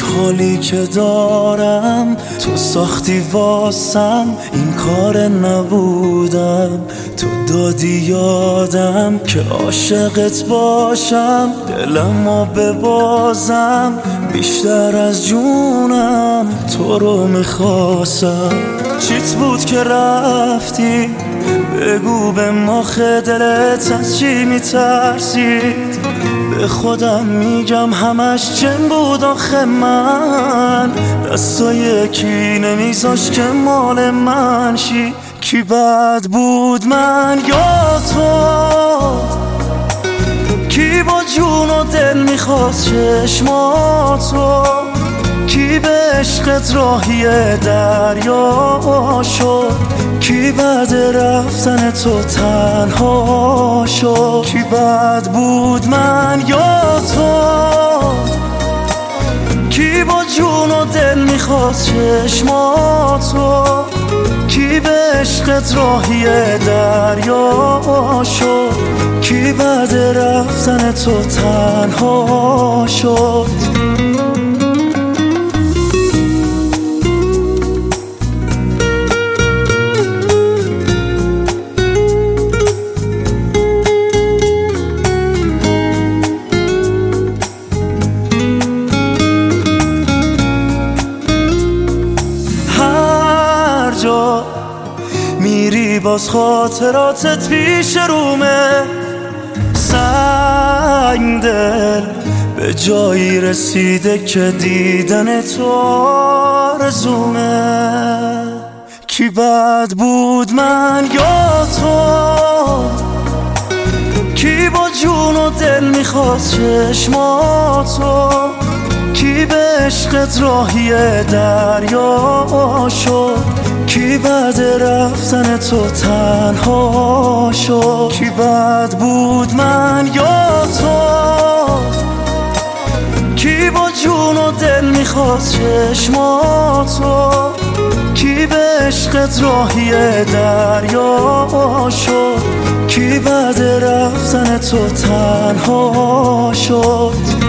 حالی که دارم تو ساختی واسم، این کار نبودم، تو دادی یادم که عاشقت باشم، دلمو ببازم بیشتر از جونم، تو رو میخواستم. چیت بود که رفتی؟ بگو به مخ دلت از چی میترسید؟ به خودم میگم همش جن بود آخه، من دستای کی نمیذاش که مال من شی. کی بد بود، من یا تو؟ کی با جون و دل میخواست چشماتو؟ کی به عشقت راهی دریا شد؟ کی بعد رفتن تو تنها شد؟ کی بد بود، من یا تو؟ کی با جون و دل میخواست چشماتو؟ کی به عشقت راهی دریا شد؟ کی بعد رفتن تو تنها شد؟ میری باز خاطراتت پیش رومه، سنگ دل به جایی رسیده که دیدن تو آرزومه. کی بد بود، من یا تو؟ کی با جون و دل میخواست چشماتو؟ کی به عشقت راهی دریا شد؟ کی بعد رفتن تو تنها شد؟ کی بد بود، من یا تو؟ کی با جون و دل میخواست چشماتو؟ کی به عشقت راهی دریا شد؟ کی بعد رفتن تو تنها شد؟